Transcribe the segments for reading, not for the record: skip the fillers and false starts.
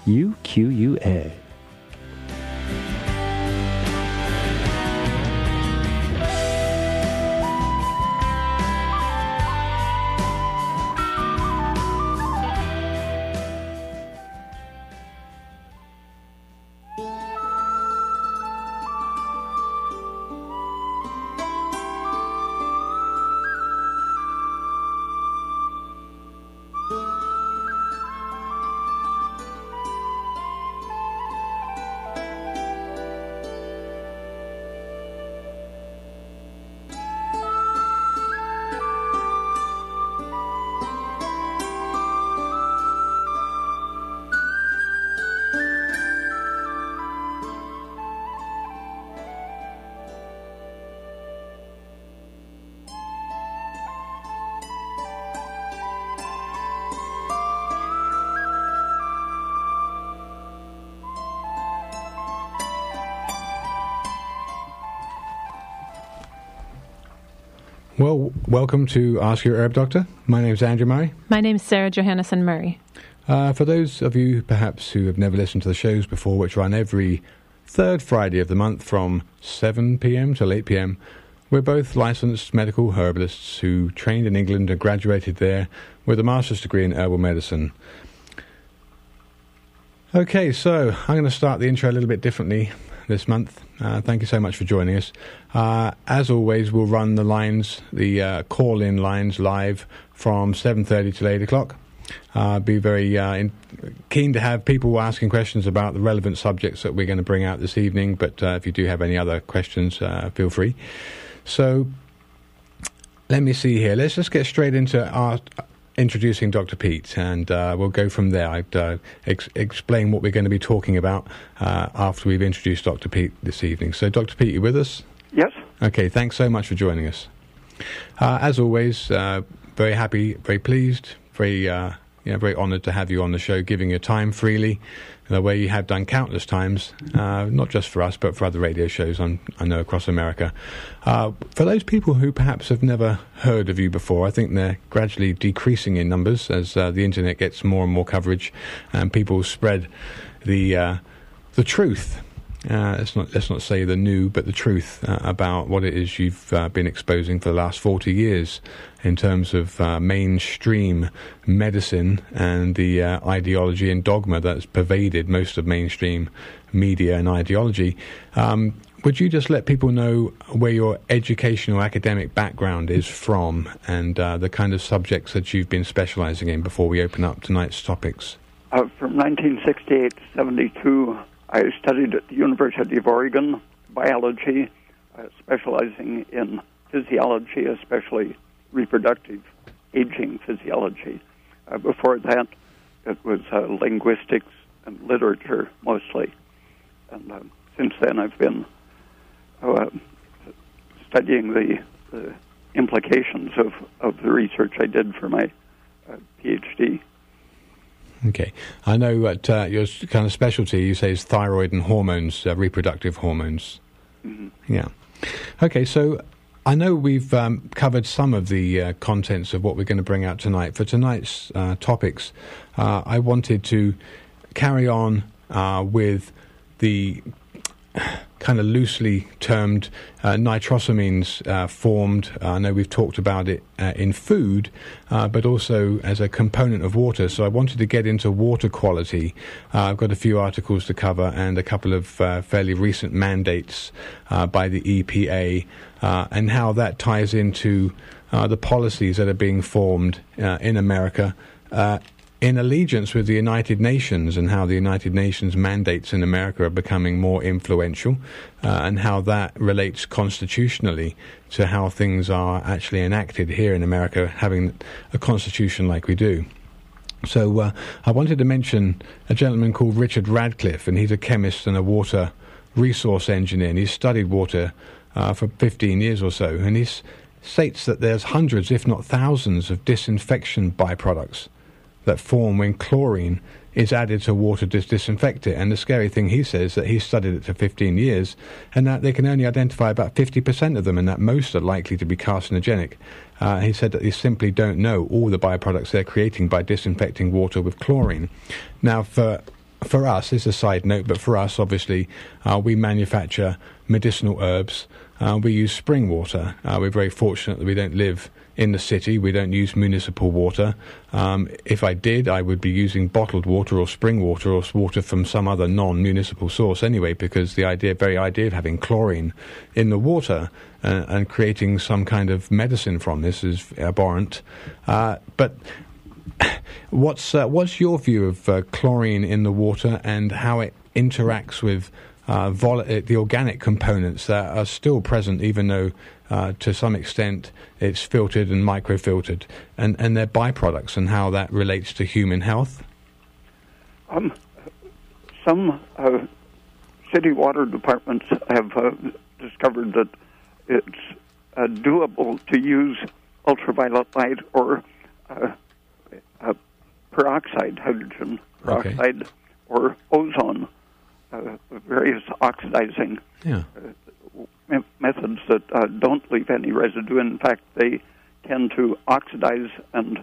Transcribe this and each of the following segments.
UQUA. Well, welcome to Ask Your Herb Doctor. My name's Andrew Murray. My name's Sarah Johannesson Murray. For those of you perhaps who have never listened to the shows before, which run every third Friday of the month from 7 p.m. till 8 p.m, we're both licensed medical herbalists who trained in England and graduated there with a master's degree in herbal medicine. Okay, so I'm going to start the intro a little bit differently this month. Thank you so much for joining us. As always, we'll run the lines, the call-in lines live from 7:30 till 8 o'clock. Be very keen to have people asking questions about the relevant subjects that we're going to bring out this evening, but if you do have any other questions, feel free. So, let me see here. Let's just get straight into our introducing Dr. Pete, and we'll go from there. I'd explain what we're going to be talking about after we've introduced Dr. Pete this evening. So, Dr. Pete, you with us? Yes. Okay, thanks so much for joining us. As always, very happy, very pleased, very honoured to have you on the show, giving your time freely, the way you have done countless times, not just for us, but for other radio shows I know across America. For those people who perhaps have never heard of you before, I think they're gradually decreasing in numbers as the internet gets more and more coverage and people spread the truth. Let's not say the new, but the truth about what it is you've been exposing for the last 40 years in terms of mainstream medicine and the ideology and dogma that's pervaded most of mainstream media and ideology. Would you just let people know where your educational academic background is from and the kind of subjects that you've been specializing in before we open up tonight's topics? From 1968 to 72, I studied at the University of Oregon biology, specializing in physiology, especially reproductive aging physiology. Before that, it was linguistics and literature mostly. And since then, I've been studying the implications of the research I did for my PhD. Okay. I know that your kind of specialty, you say, is thyroid and hormones, reproductive hormones. Mm-hmm. Yeah. Okay, so I know we've covered some of the contents of what we're going to bring out tonight. For tonight's topics, I wanted to carry on with the kind of loosely termed nitrosamines formed. I know we've talked about it in food, but also as a component of water. So I wanted to get into water quality. I've got a few articles to cover and a couple of fairly recent mandates by the EPA and how that ties into the policies that are being formed in America in allegiance with the United Nations, and how the United Nations mandates in America are becoming more influential, and how that relates constitutionally to how things are actually enacted here in America, having a constitution like we do. So I wanted to mention a gentleman called Richard Radcliffe, and he's a chemist and a water resource engineer, and he's studied water for 15 years or so, and he states that there's hundreds, if not thousands, of disinfection byproducts that form when chlorine is added to water to disinfect it. And the scary thing, he says, that he studied it for 15 years and that they can only identify about 50% of them, and that most are likely to be carcinogenic. He said that they simply don't know all the byproducts they're creating by disinfecting water with chlorine. Now, for for us, it's a side note, but for us, obviously, we manufacture medicinal herbs. We use spring water. We're very fortunate that we don't live in the city. We don't use municipal water. If I did, I would be using bottled water or spring water or water from some other non-municipal source anyway, because the very idea of having chlorine in the water and creating some kind of medicine from this is abhorrent. But what's your view of chlorine in the water and how it interacts with the organic components that are still present, even though to some extent it's filtered and microfiltered, and their byproducts and how that relates to human health? Some city water departments have discovered that it's doable to use ultraviolet light or peroxide, hydrogen peroxide, okay, or ozone, various oxidizing methods that don't leave any residue. In fact, they tend to oxidize and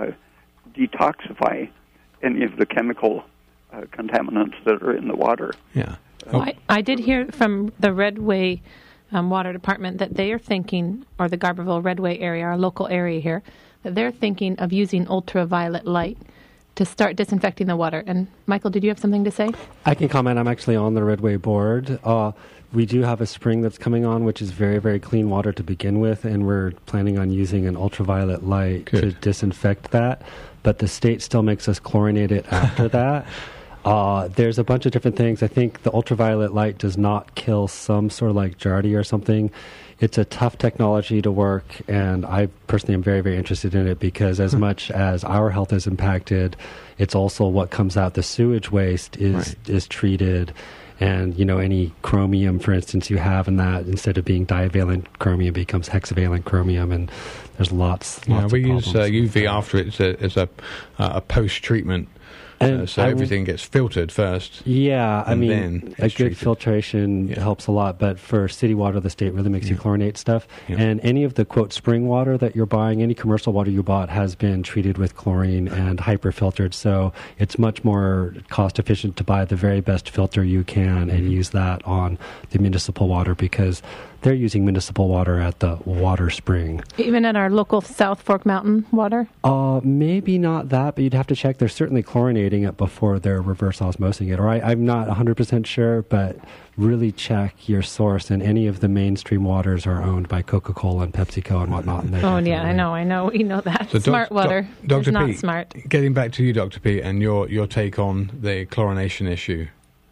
detoxify any of the chemical contaminants that are in the water. Yeah. I did hear from the Redway Water Department that they are thinking, or the Garberville Redway area, our local area here, that they're thinking of using ultraviolet light to start disinfecting the water. And Michael, did you have something to say? I can comment. I'm actually on the Redway board. We do have a spring that's coming on, which is very, very clean water to begin with, and we're planning on using an ultraviolet light to disinfect that. But the state still makes us chlorinate it after that. There's a bunch of different things. I think the ultraviolet light does not kill some sort of like Giardia or something. It's a tough technology to work, and I personally am very, very interested in it because as much as our health is impacted, it's also what comes out. The sewage waste is treated, and any chromium, for instance, you have in that, instead of being divalent chromium, becomes hexavalent chromium, and there's lots of we problems. use UV after it as a post-treatment. So everything gets filtered first. Yeah, I mean, then a good filtration helps a lot, but for city water, the state really makes you chlorinate stuff. Yeah. And any of the, quote, spring water that you're buying, any commercial water you bought has been treated with chlorine and hyper-filtered, so it's much more cost-efficient to buy the very best filter you can and use that on the municipal water because they're using municipal water at the water spring. Even at our local South Fork Mountain water? Maybe not that, but you'd have to check. They're certainly chlorinating it before they're reverse osmosing it. Or I'm not 100% sure, but really check your source. And any of the mainstream waters are owned by Coca-Cola and PepsiCo and whatnot. And I know. We know that. So smart water is not Pete, smart. Getting back to you, Dr. Pete, and your take on the chlorination issue.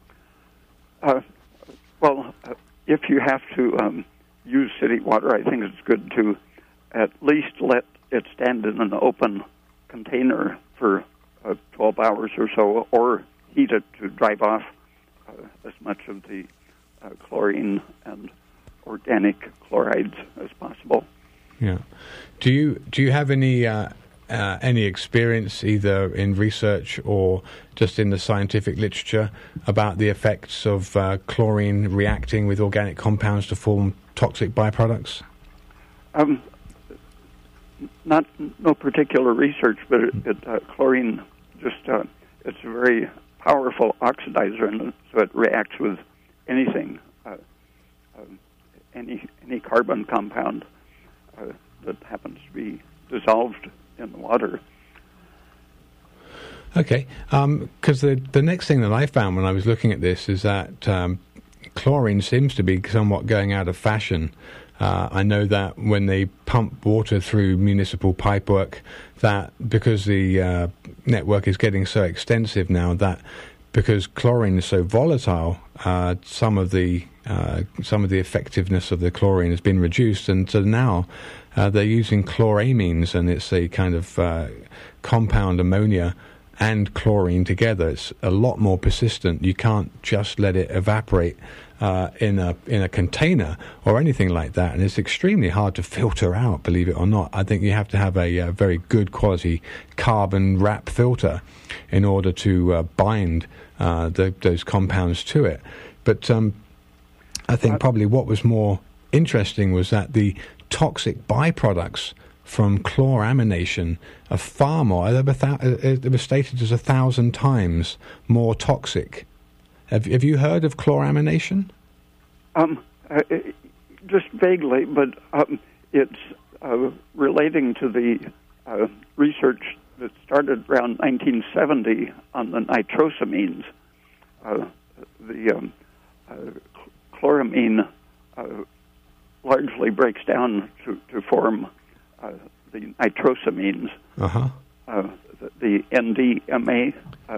If you have to use city water, I think it's good to at least let it stand in an open container for 12 hours or so, or heat it to drive off as much of the chlorine and organic chlorides as possible. Yeah. Do you have any experience either in research or just in the scientific literature about the effects of chlorine reacting with organic compounds to form toxic byproducts? No particular research, but chlorine it's a very powerful oxidizer, and so it reacts with anything, any carbon compound that happens to be dissolved in the water. Okay, because the next thing that I found when I was looking at this is that chlorine seems to be somewhat going out of fashion. I know that when they pump water through municipal pipework, that because the network is getting so extensive now, that because chlorine is so volatile, some of the effectiveness of the chlorine has been reduced, and so now they're using chloramines, and it's a kind of compound ammonia and chlorine together. It's a lot more persistent. You can't just let it evaporate in a container or anything like that, and it's extremely hard to filter out, believe it or not. I think you have to have a very good quality carbon wrap filter in order to bind those compounds to it. But I think probably what was more interesting was that the toxic byproducts from chloramination are far more. It was stated as 1,000 times more toxic. Have you heard of chloramination? Just vaguely, but it's relating to the research that started around 1970 on the nitrosamines. The chloramine largely breaks down to form the nitrosamines. Uh-huh. The NDMA,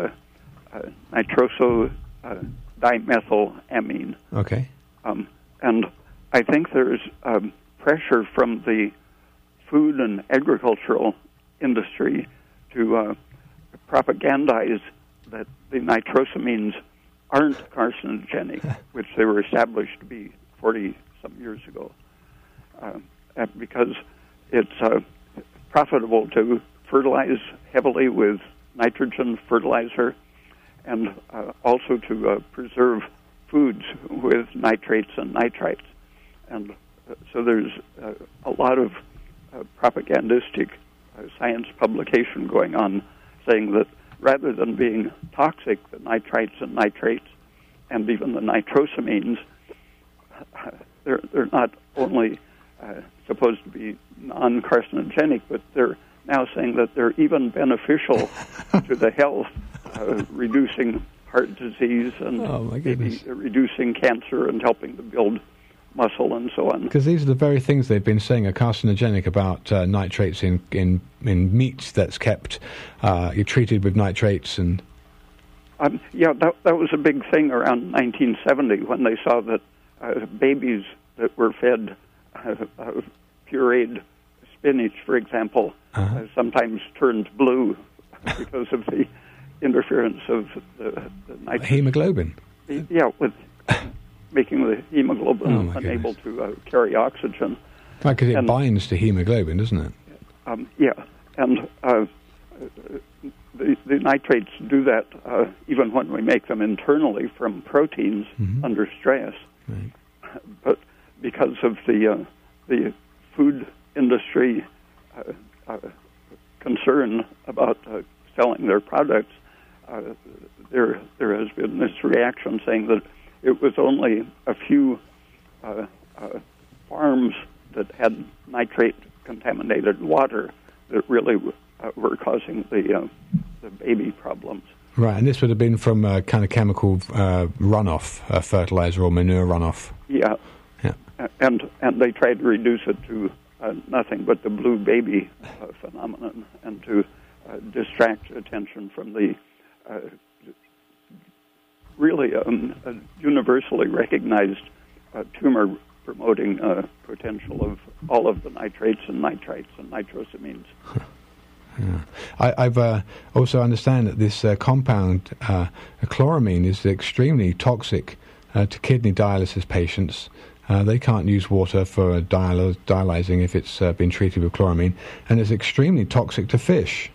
nitrosodimethylamine. Okay. And I think there's pressure from the food and agricultural industry to propagandize that the nitrosamines aren't carcinogenic, which they were established to be 40-some years ago, because it's profitable to fertilize heavily with nitrogen fertilizer and also to preserve foods with nitrates and nitrites. And so there's a lot of propagandistic science publication going on saying that rather than being toxic, the nitrites and nitrates and even the nitrosamines, they're not only supposed to be non-carcinogenic, but they're now saying that they're even beneficial to the health, reducing heart disease and reducing cancer and helping to build muscle and so on. Because these are the very things they've been saying are carcinogenic about nitrates in meat that's kept you're treated with nitrates and. That was a big thing around 1970 when they saw that babies that were fed pureed spinach, for example, sometimes turned blue because of the interference of the nitrogen. Hemoglobin? Yeah, with making the hemoglobin unable to carry oxygen. Right, because it binds to hemoglobin, doesn't it? And the nitrates do that even when we make them internally from proteins under stress. Right. But because of the food industry concern about selling their products, there has been this reaction saying that it was only a few farms that had nitrate-contaminated water that really were causing the baby problems. Right, and this would have been from kind of chemical runoff, fertilizer or manure runoff. Yeah. And they tried to reduce it to nothing but the blue baby phenomenon and to distract attention from the really universally recognized tumor-promoting potential of all of the nitrates and nitrites and nitrosamines. Yeah. I've also understand that this compound, chloramine, is extremely toxic to kidney dialysis patients. They can't use water for dialyzing if it's been treated with chloramine, and it's extremely toxic to fish.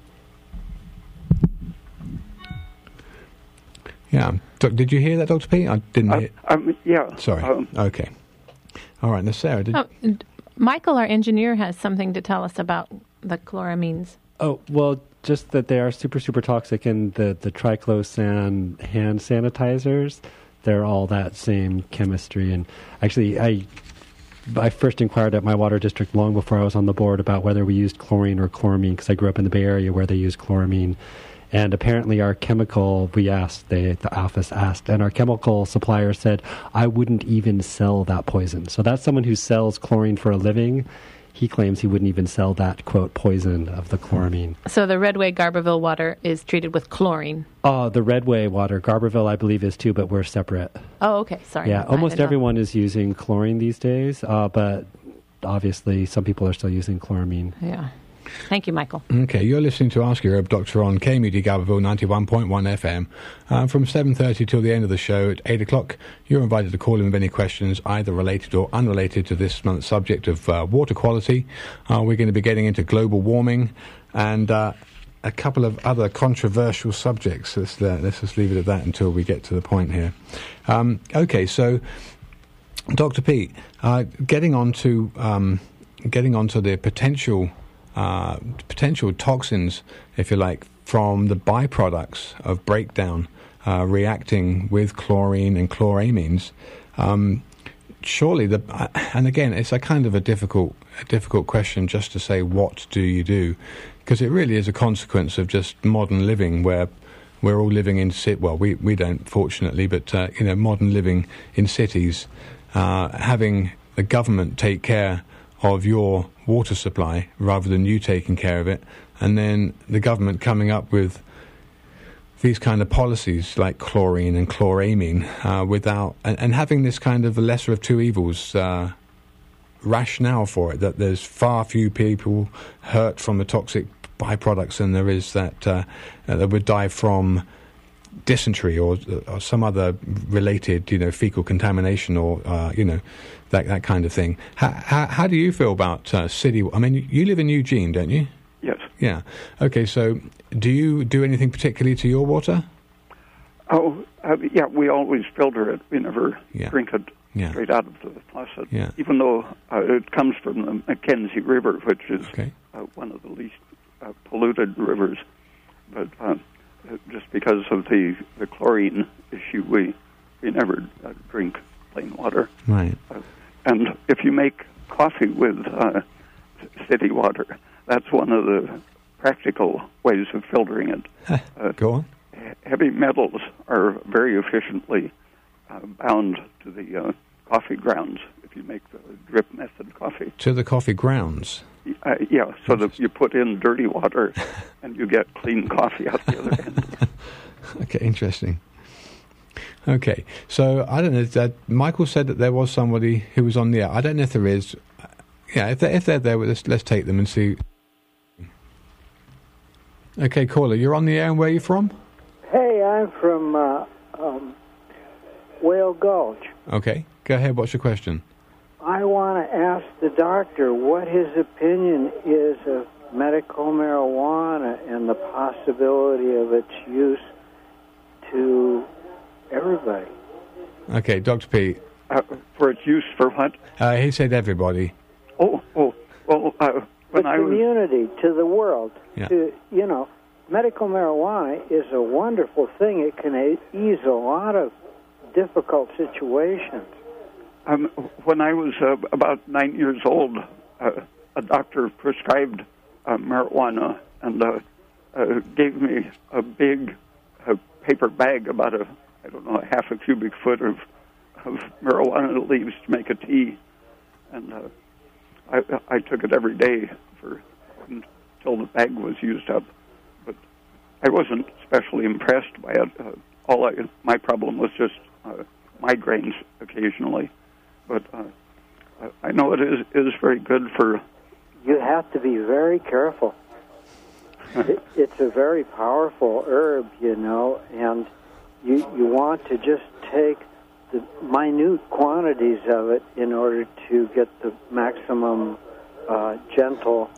Yeah. Did you hear that, Dr. P? I didn't hear. Yeah. Sorry. Okay. All right. Now, Sarah, Michael, our engineer, has something to tell us about the chloramines. Oh, well, just that they are super, super toxic, and the triclosan hand sanitizers, they're all that same chemistry. And actually, I first inquired at my water district long before I was on the board about whether we used chlorine or chloramine, because I grew up in the Bay Area where they use chloramine. And apparently our chemical, the office asked, and our chemical supplier said, I wouldn't even sell that poison. So that's someone who sells chlorine for a living. He claims he wouldn't even sell that, quote, poison of the chloramine. So the Redway Garberville water is treated with chlorine? The Redway water. Garberville, I believe, is too, but we're separate. Oh, okay. Sorry. Yeah, almost everyone is using chlorine these days, but obviously some people are still using chloramine. Yeah. Thank you, Michael. Okay, you're listening to Ask Your Herb Doctor on KMUD Garberville 91.1 FM. From 7:30 till the end of the show at 8 o'clock, you're invited to call in with any questions, either related or unrelated to this month's subject of water quality. We're going to be getting into global warming and a couple of other controversial subjects. Let's just leave it at that until we get to the point here. Okay, so Dr. P, getting on to getting onto the potential toxins, if you like, from the byproducts of breakdown reacting with chlorine and chloramines. Surely, and again, it's a kind of a difficult question just to say what do you do, because it really is a consequence of just modern living, where we're all living in we don't, fortunately, but modern living in cities, having the government take care of your water supply rather than you taking care of it, and then the government coming up with these kind of policies like chlorine and chloramine and having this kind of the lesser of two evils rationale for it, that there's far few people hurt from the toxic byproducts than there is that would die from dysentery or some other related, fecal contamination or that kind of thing. How do you feel about city? I mean, you live in Eugene, don't you? Yes. Yeah. Okay. So, do you do anything particularly to your water? Oh, yeah. We always filter it. We never drink it straight out of the faucet. Yeah. Even though it comes from the Mackenzie River, which is one of the least polluted rivers, but just because of the chlorine issue, we never drink plain water. Right. And if you make coffee with city water, that's one of the practical ways of filtering it. Go on. Heavy metals are very efficiently bound to the coffee grounds if you make the drip method coffee. To the coffee grounds? So that you put in dirty water and you get clean coffee out the other end. Okay, interesting. Okay, so I don't know. Michael said that there was somebody who was on the air. I don't know if there is. Yeah, if they're there with us, let's take them and see. Okay, caller, you're on the air, and where are you from? Hey, I'm from Whale Gulch. Okay, go ahead. What's your question? I want to ask the doctor what his opinion is of medical marijuana and the possibility of its use to everybody. Okay, Dr. P. For its use for what? He said everybody. Well, when the community, to the world, medical marijuana is a wonderful thing. It can ease a lot of difficult situations. When I was about 9 years old, a doctor prescribed marijuana and gave me a big paper bag, about half a cubic foot of marijuana leaves to make a tea, and I took it every day until the bag was used up. But I wasn't especially impressed by it. My problem was just migraines occasionally. But I know it is very good for... You have to be very careful. It's a very powerful herb, and you want to just take the minute quantities of it in order to get the maximum gentle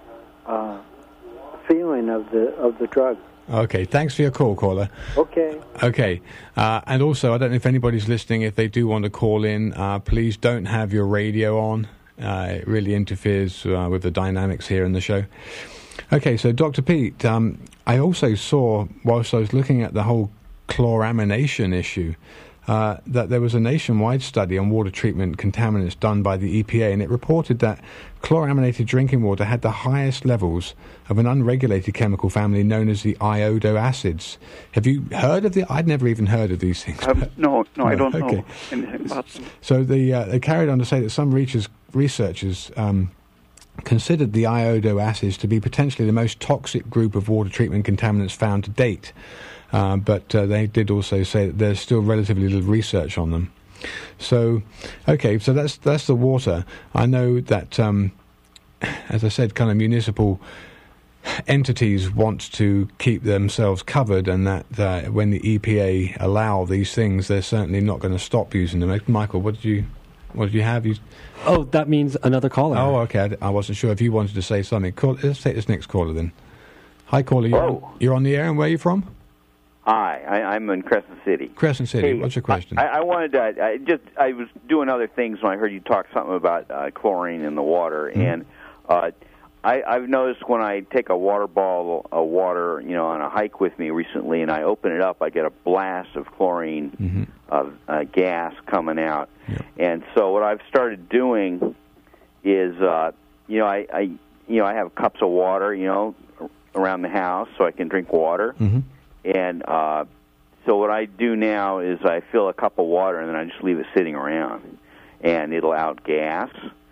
feeling of the drug. Okay, thanks for your call, caller. Okay. And also, I don't know if anybody's listening. If they do want to call in, please don't have your radio on. It really interferes with the dynamics here in the show. Okay, so Dr. Pete, I also saw, whilst I was looking at the whole chloramination issue, that there was a nationwide study on water treatment contaminants done by the EPA, and it reported that chloraminated drinking water had the highest levels of an unregulated chemical family known as the iodo acids. Have you heard of I'd never even heard of these things. No, I don't know anything about them. So they carried on to say that some researchers considered the iodo acids to be potentially the most toxic group of water treatment contaminants found to date. But they did also say that there's still relatively little research on them. So, okay, so that's the water. I know that, as I said, kind of municipal entities want to keep themselves covered, and that when the EPA allow these things, they're certainly not going to stop using them. Michael, what did you have? Oh, that means another caller. Oh, okay. I wasn't sure if you wanted to say something. Let's take this next caller then. Hi, caller. You're on the air, and where are you from? Hi, I'm in Crescent City. Crescent City. What's your question? I wanted to I was doing other things when I heard you talk something about chlorine in the water, and I've noticed when I take a water bottle of water, on a hike with me recently, and I open it up, I get a blast of chlorine gas coming out. Yep. And so what I've started doing is, I have cups of water, around the house so I can drink water. And so what I do now is I fill a cup of water and then I just leave it sitting around, and it'll outgas.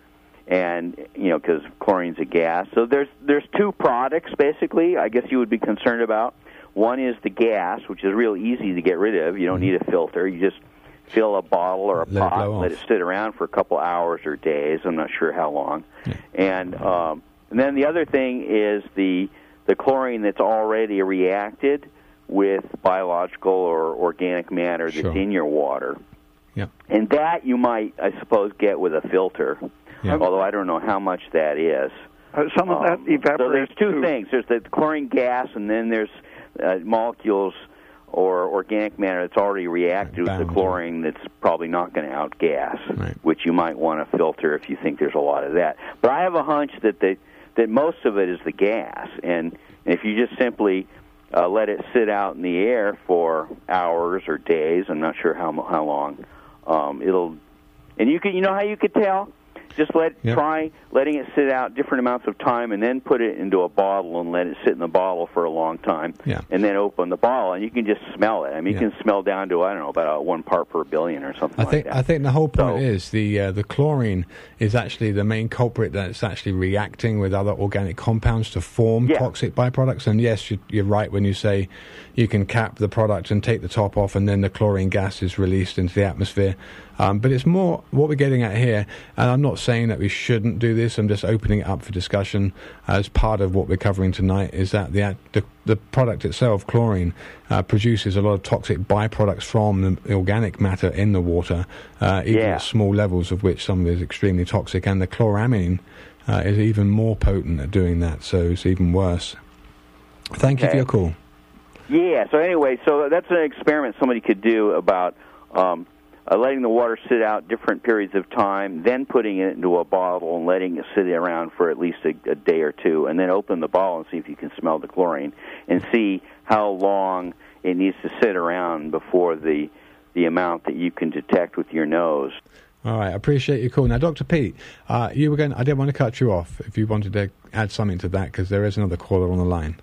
And because chlorine's a gas, so there's two products basically. I guess you would be concerned about. One is the gas, which is real easy to get rid of. You don't need a filter. You just fill a bottle or a pot, let it sit around for a couple hours or days. I'm not sure how long. Yeah. And then the other thing is the chlorine that's already reacted with biological or organic matter that's in your water. Yeah. And that you might, I suppose, get with a filter. Yeah. Although I don't know how much that is. Some of that evaporates. So there's two things. There's the chlorine gas, and then there's molecules or organic matter that's already reacted with the chlorine that's probably not going to outgas, which you might want to filter if you think there's a lot of that. But I have a hunch that most of it is the gas, and if you just simply let it sit out in the air for hours or days, I'm not sure how long, it'll. And you know how you could tell? Just try letting it sit out different amounts of time, and then put it into a bottle and let it sit in the bottle for a long time, and then open the bottle, and you can just smell it. I mean, you can smell down to, I don't know, about 1 part per billion or something like that. I think the whole point is the chlorine is actually the main culprit that's actually reacting with other organic compounds to form toxic byproducts. And yes, you're right when you say you can cap the product and take the top off, and then the chlorine gas is released into the atmosphere. But it's more what we're getting at here, and I'm not saying that we shouldn't do this. I'm just opening it up for discussion as part of what we're covering tonight, is that the product itself, chlorine, produces a lot of toxic byproducts from the organic matter in the water, even at small levels, of which some of it is extremely toxic, and the chloramine is even more potent at doing that, so it's even worse. Thank you for your call. Yeah, so anyway, so that's an experiment somebody could do about letting the water sit out different periods of time, then putting it into a bottle and letting it sit around for at least a day or two, and then open the bottle and see if you can smell the chlorine, and see how long it needs to sit around before the amount that you can detect with your nose. All right, I appreciate your call. Now, Dr. Pete, I didn't want to cut you off if you wanted to add something to that, because there is another caller on the line.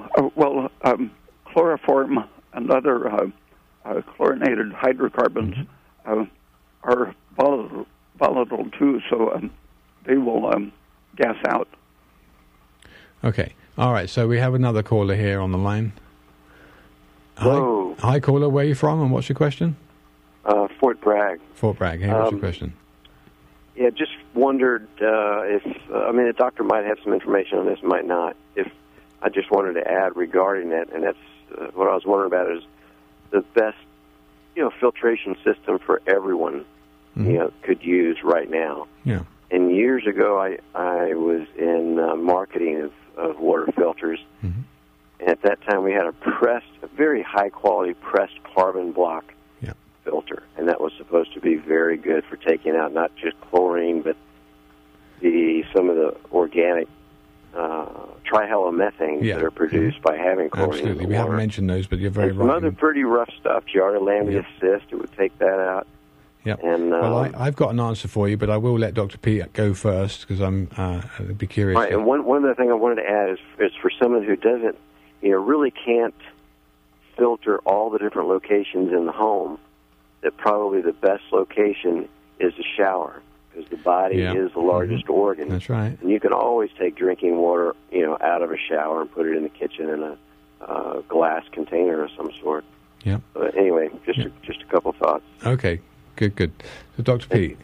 Chloroform and other chlorinated hydrocarbons are volatile too, so they will gas out. Okay. All right, so we have another caller here on the line. Hello. Hi, caller. Where are you from, and what's your question? Fort Bragg. Fort Bragg. Hey, what's your question? Yeah, just wondered if, the doctor might have some information on this, might not. If I just wanted to add regarding it, and that's what I was wondering about is the best, filtration system for everyone, could use right now. Yeah. And years ago, I was in marketing of water filters, and at that time we had a very high-quality pressed carbon block filter, and that was supposed to be very good for taking out not just chlorine, but some of the organic trihalomethanes that are produced by having chlorine. Absolutely. In the we water. haven't mentioned those, but you're very right. Some other pretty rough stuff. Giardia cyst, it would take that out. Yep. And, I've got an answer for you, but I will let Dr. Pete go first, because I'd be curious. Right, and one other thing I wanted to add is for someone who doesn't, really can't filter all the different locations in the home, that probably the best location is the shower, because the body is the largest organ. That's right. And you can always take drinking water, out of a shower and put it in the kitchen in a glass container of some sort. Yeah. But anyway, just a couple thoughts. Okay, good. So, Dr. Pete.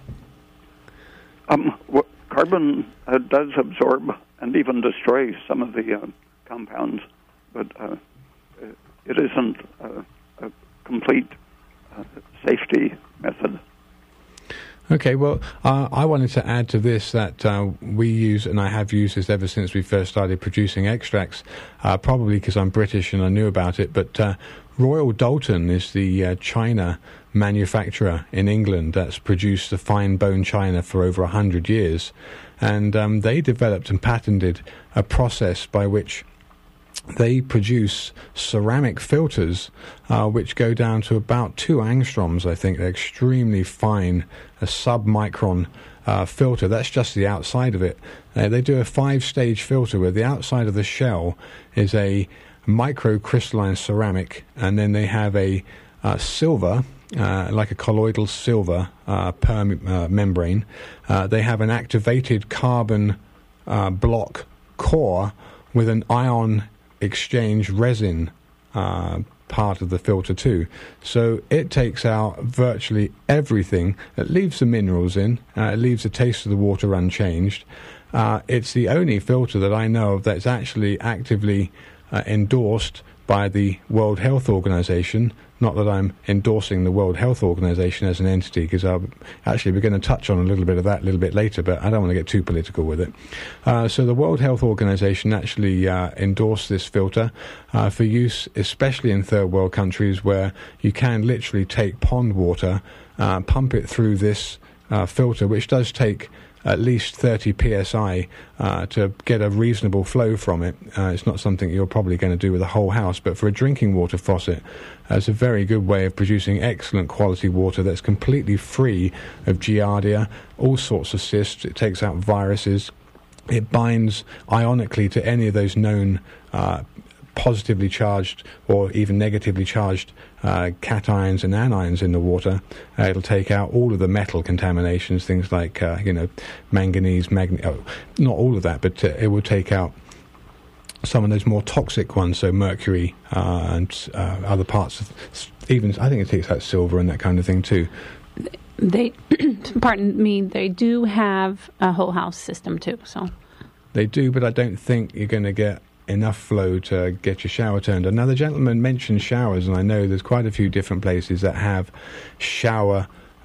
Carbon does absorb and even destroy some of the compounds, but it isn't a complete safety method. Okay, well, I wanted to add to this that we use, and I have used this ever since we first started producing extracts, probably because I'm British and I knew about it, but Royal Doulton is the china manufacturer in England that's produced the fine bone china for over 100 years. And they developed and patented a process by which they produce ceramic filters which go down to about 2 angstroms, I think. They're extremely fine, a sub-micron filter. That's just the outside of it. They do a 5-stage filter where the outside of the shell is a microcrystalline ceramic, and then they have a silver, like a colloidal silver membrane. They have an activated carbon block core with an ion exchange resin part of the filter too. So it takes out virtually everything. It leaves the minerals in. It leaves the taste of the water unchanged. It's the only filter that I know of that's actually actively endorsed by the World Health Organization. Not that I'm endorsing the World Health Organization as an entity, because we're going to touch on a little bit of that a little bit later, but I don't want to get too political with it. So the World Health Organization actually endorsed this filter for use, especially in third world countries, where you can literally take pond water, pump it through this filter, which does take at least 30 psi to get a reasonable flow from it. It's not something you're probably going to do with a whole house, but for a drinking water faucet, it's a very good way of producing excellent quality water that's completely free of giardia, all sorts of cysts. It takes out viruses. It binds ionically to any of those known positively charged or even negatively charged cations and anions in the water. It'll take out all of the metal contaminations, things like manganese, not all of that, but it will take out some of those more toxic ones, so mercury and other parts of, even I think it takes out silver and that kind of thing too. They, pardon me, they do have a whole house system too. So they do, but I don't think you're going to get enough flow to get your shower turned on. Now, the gentleman mentioned showers, and I know there's quite a few different places that have shower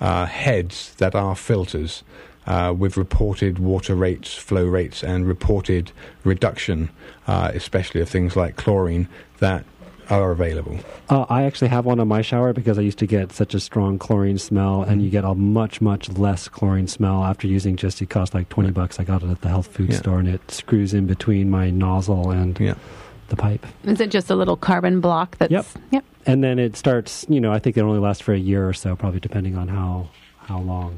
heads that are filters with reported water rates, flow rates, and reported reduction, especially of things like chlorine, that are available. I actually have one on my shower because I used to get such a strong chlorine smell, and you get a much, much less chlorine smell after using just, it cost like $20. I got it at the health food store, and it screws in between my nozzle and the pipe. Is it just a little carbon block that's... Yep. And then it starts, I think it only lasts for a year or so, probably depending on how long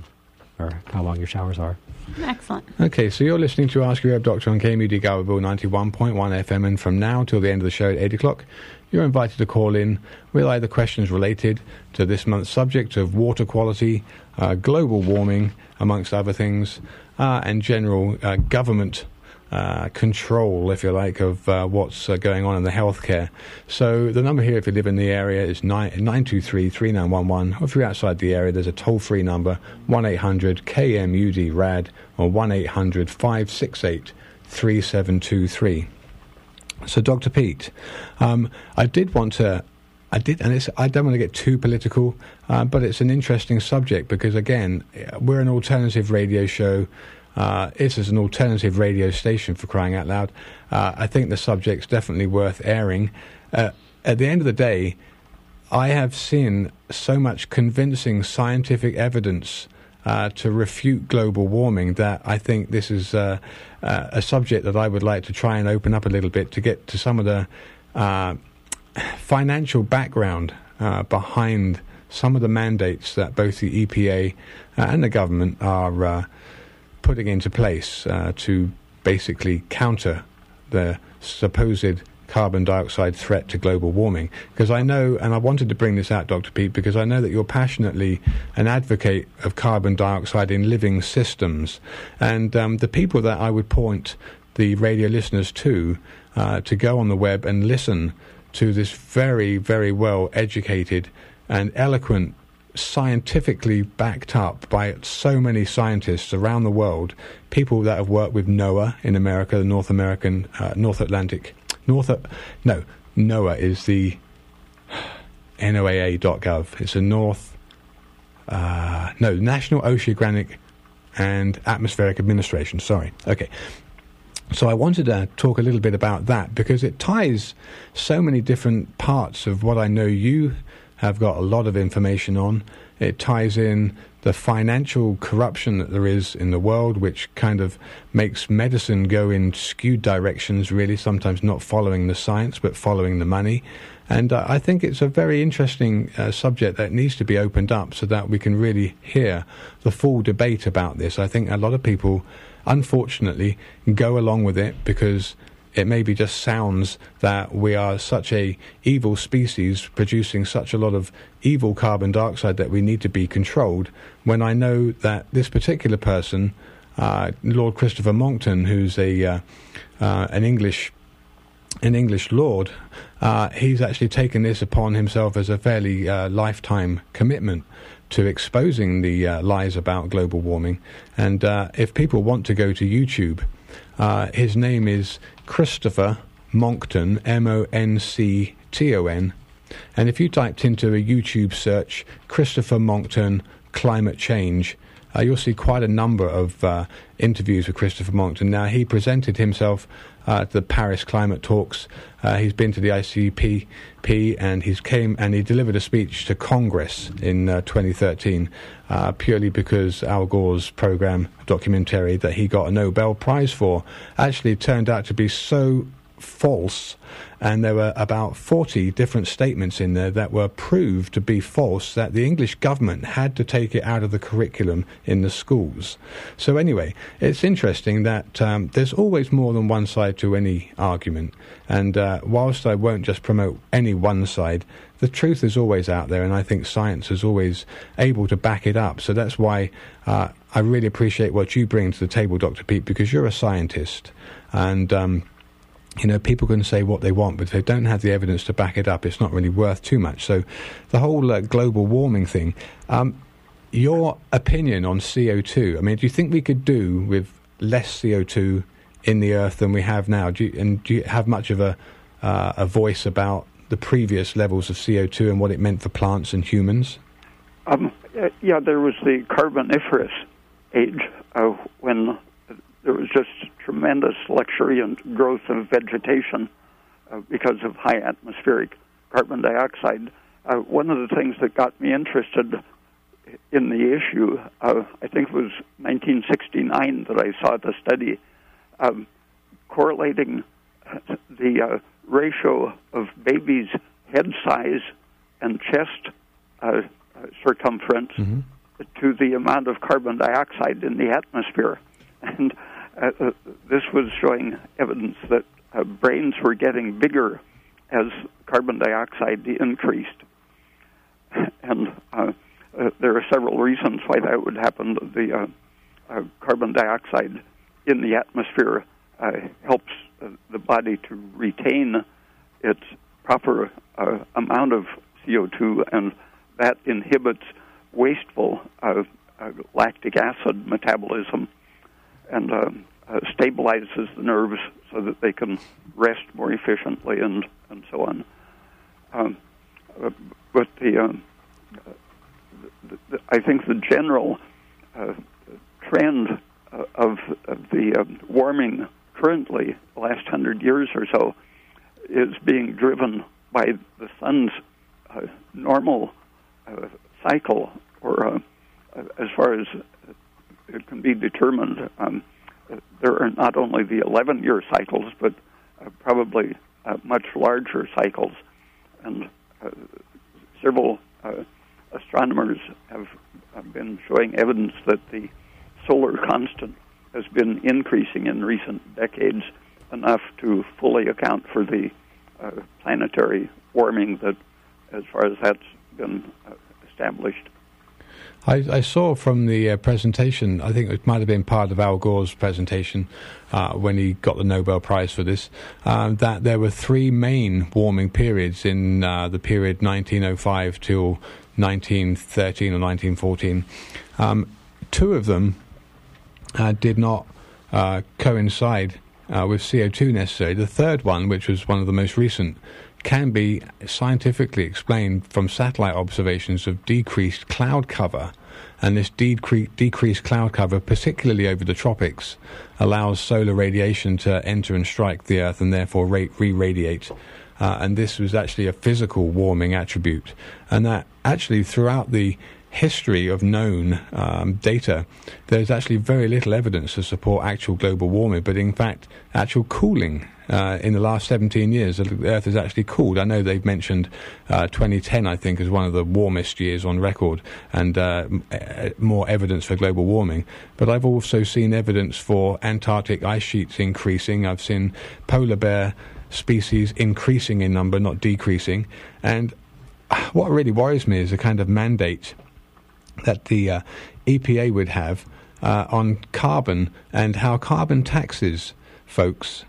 your showers are. Excellent. Okay, so you're listening to Ask Your Herb Doctor on KMUD Garberville 91.1 FM, and from now till the end of the show at 8 o'clock, you're invited to call in with either questions related to this month's subject of water quality, global warming, amongst other things, and general government control, if you like, of what's going on in the healthcare. So the number here, if you live in the area, is 923-3911. If you're outside the area, there's a toll-free number, 1-800-KMUD-RAD, or 1-800-568-3723. So, Dr. Pete, I don't want to get too political, but it's an interesting subject because, again, we're an alternative radio show. This is an alternative radio station, for crying out loud. I think the subject's definitely worth airing. At the end of the day, I have seen so much convincing scientific evidence to refute global warming that I think this is a subject that I would like to try and open up a little bit to get to some of the financial background behind some of the mandates that both the EPA and the government are putting into place to basically counter the supposed carbon dioxide threat to global warming. Because I know, and I wanted to bring this out, Dr. Pete, because I know that you're passionately an advocate of carbon dioxide in living systems. And the people that I would point the radio listeners to go on the web and listen to this very, very well educated and eloquent, scientifically backed up by so many scientists around the world, people that have worked with NOAA in America, the North Atlantic. NOAA is the NOAA.gov. It's a North National Oceanic and Atmospheric Administration. Sorry. Okay. So I wanted to talk a little bit about that because it ties so many different parts of what I know you have got a lot of information on. It ties in the financial corruption that there is in the world, which kind of makes medicine go in skewed directions, really, sometimes not following the science, but following the money. And I think it's a very interesting subject that needs to be opened up so that we can really hear the full debate about this. I think a lot of people, unfortunately, go along with it because it maybe just sounds that we are such a evil species producing such a lot of evil carbon dioxide that we need to be controlled, when I know that this particular person, Lord Christopher Monckton, who's an English lord, he's actually taken this upon himself as a fairly lifetime commitment to exposing the lies about global warming. And if people want to go to YouTube, his name is Christopher Monckton, Moncton, and if you typed into a YouTube search, Christopher Monckton climate change, you'll see quite a number of interviews with Christopher Monckton. Now, he presented himself at the Paris climate talks. He's been to the ICP, and he delivered a speech to Congress in 2013, purely because Al Gore's program documentary that he got a Nobel Prize for actually turned out to be so false, and there were about 40 different statements in there that were proved to be false, that the English government had to take it out of the curriculum in the schools. So anyway, it's interesting that there's always more than one side to any argument, and whilst I won't just promote any one side, the truth is always out there, and I think science is always able to back it up. So that's why I really appreciate what you bring to the table, Dr. Pete, because you're a scientist, and people can say what they want, but if they don't have the evidence to back it up, it's not really worth too much. So the whole global warming thing, your opinion on CO2, I mean, do you think we could do with less CO2 in the earth than we have now? Do you have much of a voice about the previous levels of CO2 and what it meant for plants and humans? Yeah, there was the Carboniferous age when there was just tremendous luxuriant growth of vegetation because of high atmospheric carbon dioxide. One of the things that got me interested in the issue, I think it was 1969 that I saw the study correlating the ratio of babies' head size and chest circumference to the amount of carbon dioxide in the atmosphere. And this was showing evidence that brains were getting bigger as carbon dioxide increased. And there are several reasons why that would happen. The carbon dioxide in the atmosphere helps the body to retain its proper amount of CO2, and that inhibits wasteful lactic acid metabolism and stabilizes the nerves so that they can rest more efficiently and so on. But I think the general trend of the warming currently, the last 100 years or so, is being driven by the sun's normal cycle, or as far as it can be determined, there are not only the 11-year cycles, but probably much larger cycles. And several astronomers have been showing evidence that the solar constant has been increasing in recent decades enough to fully account for the planetary warming that, as far as that's been established. I saw from the presentation, I think it might have been part of Al Gore's presentation when he got the Nobel Prize for this, that there were three main warming periods in the period 1905 till 1913 or 1914. Two of them did not coincide with CO2 necessarily. The third one, which was one of the most recent can be scientifically explained from satellite observations of decreased cloud cover. And this decreased cloud cover, particularly over the tropics, allows solar radiation to enter and strike the Earth and therefore re-radiate. And this was actually a physical warming attribute. And that actually throughout the history of known data, there's actually very little evidence to support actual global warming, but in fact, actual cooling. In the last 17 years, the Earth has actually cooled. I know they've mentioned 2010, I think, as one of the warmest years on record, and more evidence for global warming. But I've also seen evidence for Antarctic ice sheets increasing. I've seen polar bear species increasing in number, not decreasing. And what really worries me is the kind of mandate that the EPA would have on carbon, and how carbon taxes, folks,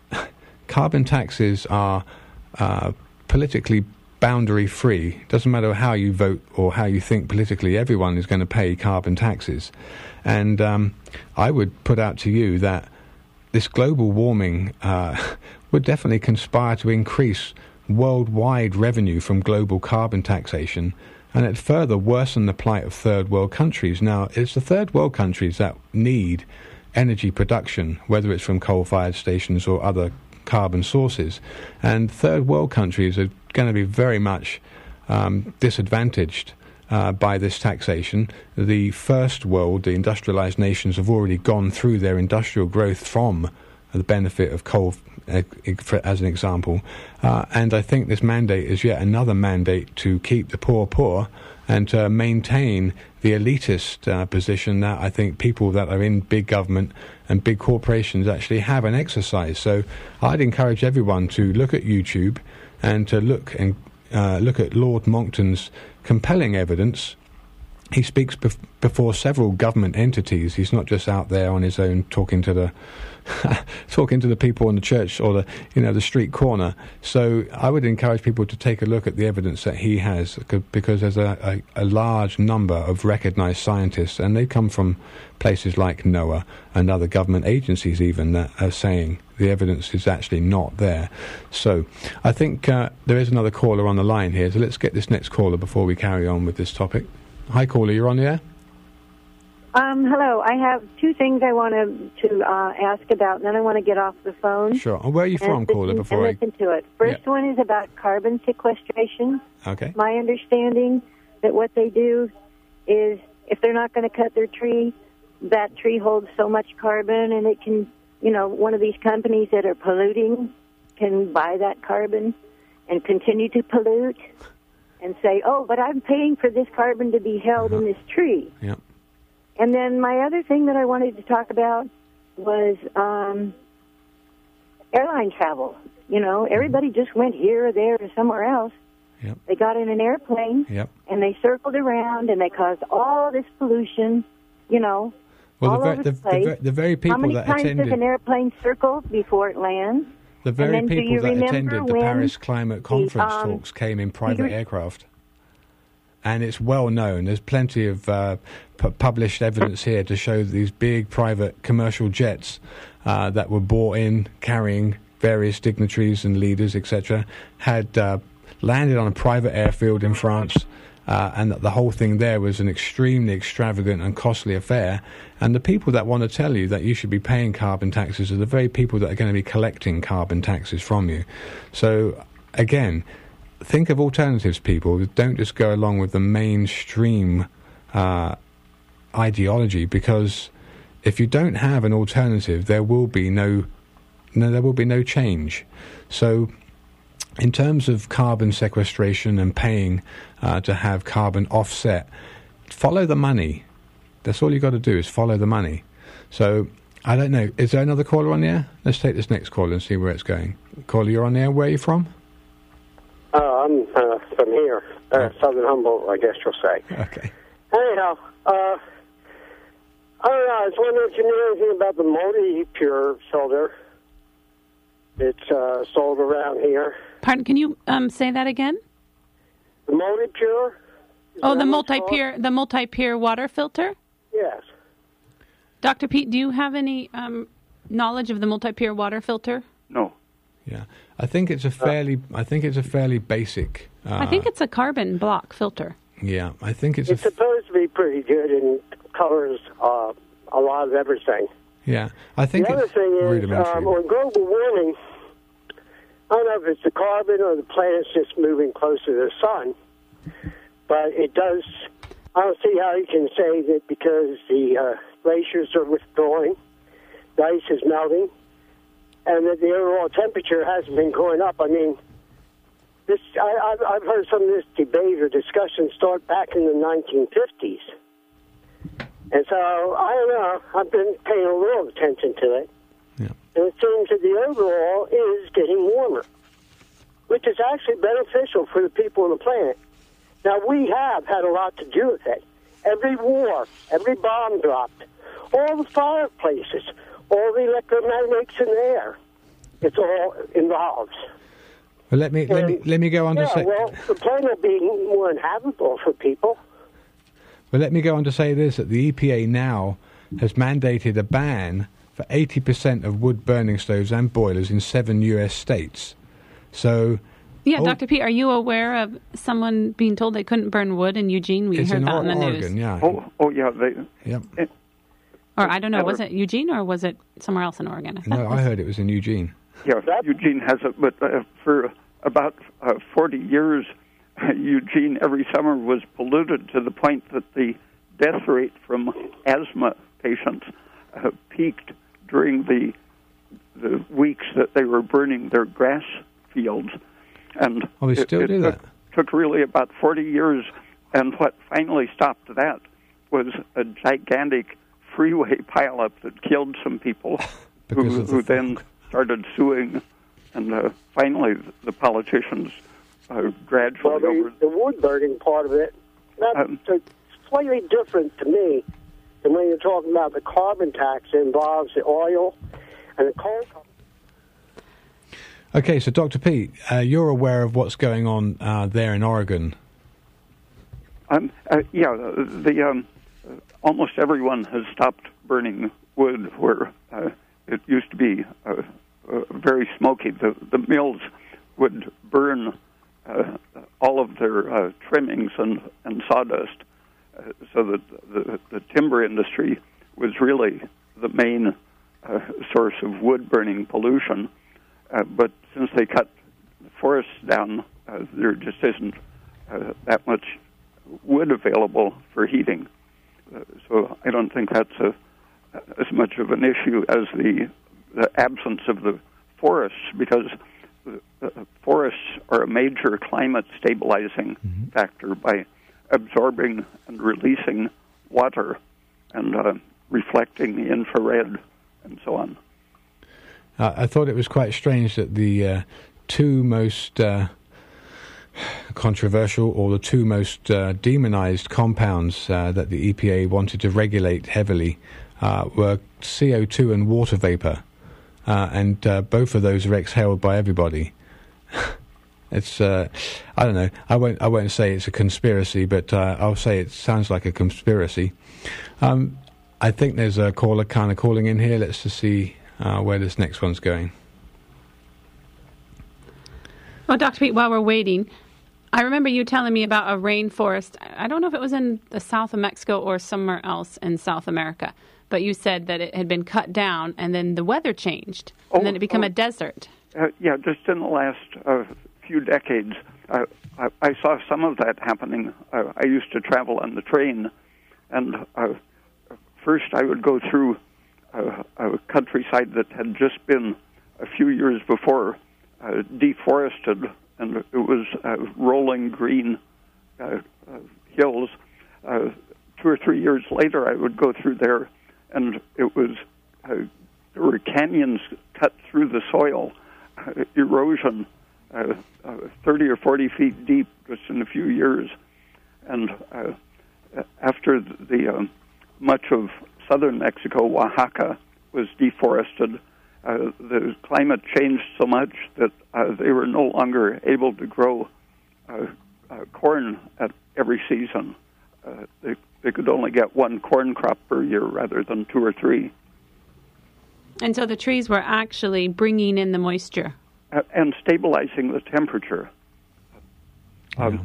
carbon taxes are politically boundary free. Doesn't matter how you vote or how you think politically, everyone is going to pay carbon taxes. And I would put out to you that this global warming would definitely conspire to increase worldwide revenue from global carbon taxation, and it further worsen the plight of third world countries. Now, it's the third world countries that need energy production, whether it's from coal-fired stations or other carbon sources. And third world countries are going to be very much disadvantaged by this taxation. The first world, the industrialized nations, have already gone through their industrial growth from the benefit of coal, as an example. And I think this mandate is yet another mandate to keep the poor poor and to maintain the elitist position that I think people that are in big government and big corporations actually have and exercise. So I'd encourage everyone to look at YouTube and to look at Lord Monckton's compelling evidence. He speaks before several government entities. He's not just out there on his own talking to the people in the church or the street corner. So I would encourage people to take a look at the evidence that he has, because there's a large number of recognized scientists, and they come from places like NOAA and other government agencies even, that are saying the evidence is actually not there. So I think there is another caller on the line here, so let's get this next caller before we carry on with this topic. Hi, caller, you're on the air. Hello. I have two things I want to ask about, and then I want to get off the phone. Sure. And where are you from, caller? Before I listen to it. First one is about carbon sequestration. Okay. My understanding that what they do is, if they're not going to cut their tree, that tree holds so much carbon, and it can, one of these companies that are polluting can buy that carbon and continue to pollute and say, oh, but I'm paying for this carbon to be held in this tree. Yep. And then my other thing that I wanted to talk about was airline travel. Everybody just went here or there or somewhere else. Yep. They got in an airplane, and they circled around, and they caused all this pollution, well, all over the place. The very people How many that times attended... does an airplane circle before it lands? The very people that attended the Paris Climate Conference talks came in private aircraft. And it's well known. There's plenty of published evidence here to show these big private commercial jets that were brought in carrying various dignitaries and leaders, etc., had landed on a private airfield in France, and that the whole thing there was an extremely extravagant and costly affair. And the people that want to tell you that you should be paying carbon taxes are the very people that are going to be collecting carbon taxes from you. So, again, think of alternatives, people. Don't just go along with the mainstream ideology, because if you don't have an alternative, there will be no change. So, in terms of carbon sequestration and paying to have carbon offset, follow the money. That's all you got to do, is follow the money. So, I don't know. Is there another caller on the air? Let's take this next caller and see where it's going. Caller, you're on the air. Where are you from? I'm from here, Southern Humboldt, I guess you'll say. Okay. Anyhow, I don't know. I was wondering if you knew anything about the Multi-Pure filter. It's sold around here. Pardon? Can you say that again? The Multi-Pure. Oh, the multi-pure water filter? Yes. Dr. Pete, do you have any knowledge of the multi-pure water filter? No. Yeah, I think it's a fairly basic. I think it's a carbon block filter. Yeah, I think it's supposed to be pretty good and covers a lot of everything. Yeah, I think the other thing is on global warming. I don't know if it's the carbon or the planet's just moving closer to the sun, but it does. I don't see how you can say that because the glaciers are withdrawing, the ice is melting, and that the overall temperature hasn't been going up. I mean, I've heard some of this debate or discussion start back in the 1950s. And so, I don't know, I've been paying a little attention to it. Yeah. And it seems that the overall is getting warmer, which is actually beneficial for the people on the planet. Now, we have had a lot to do with it. Every war, every bomb dropped, all the fireplaces, all the electromagnetics in the air, it's all involved. Well, let me go on to say. Well, the planet will be more inhabitable for people. Well, let me go on to say this: that the EPA now has mandated a ban for 80% of wood-burning stoves and boilers in 7 U.S. states. So. Yeah, Dr. P, are you aware of someone being told they couldn't burn wood in Eugene? We heard that in the Oregon, news. Yeah. Oh, yeah. Or I don't know, was it Eugene or was it somewhere else in Oregon? I heard it was in Eugene. Yeah, Eugene has it, but for about 40 years, Eugene every summer was polluted to the point that the death rate from asthma patients peaked during the weeks that they were burning their grass fields. And they still do that. Took really about 40 years, and what finally stopped that was a gigantic freeway pileup that killed some people who then started suing, and finally the politicians gradually... Well, the wood burning part of it, that's slightly different to me than when you're talking about the carbon tax that involves the oil and the coal. Okay, so Dr. P, you're aware of what's going on there in Oregon? Almost everyone has stopped burning wood where it used to be very smoky. The mills would burn all of their trimmings and sawdust, so that the timber industry was really the main source of wood-burning pollution. But since they cut forests down, there just isn't that much wood available for heating. So I don't think that's as much of an issue as the absence of the forests, because the forests are a major climate stabilizing factor by absorbing and releasing water and reflecting the infrared and so on. I thought it was quite strange that the two most controversial or the two most demonized compounds that the EPA wanted to regulate heavily were CO2 and water vapor, and both of those are exhaled by everybody. It's I don't know. I won't say it's a conspiracy, but I'll say it sounds like a conspiracy. I think there's a caller kind of calling in here. Let's just see where this next one's going. Well, Dr. Pete, while we're waiting, I remember you telling me about a rainforest. I don't know if it was in the south of Mexico or somewhere else in South America, but you said that it had been cut down and then the weather changed and then it became a desert. Yeah, just in the last few decades, I saw some of that happening. I used to travel on the train, and first I would go through a countryside that had just been a few years before deforested, and it was rolling green hills. 2 or 3 years later, I would go through there, and it was there were canyons cut through the soil, erosion 30 or 40 feet deep just in a few years. And after the much of southern Mexico, Oaxaca, was deforested, the climate changed so much that they were no longer able to grow corn at every season. They could only get one corn crop per year rather than 2 or 3. And so the trees were actually bringing in the moisture and stabilizing the temperature. In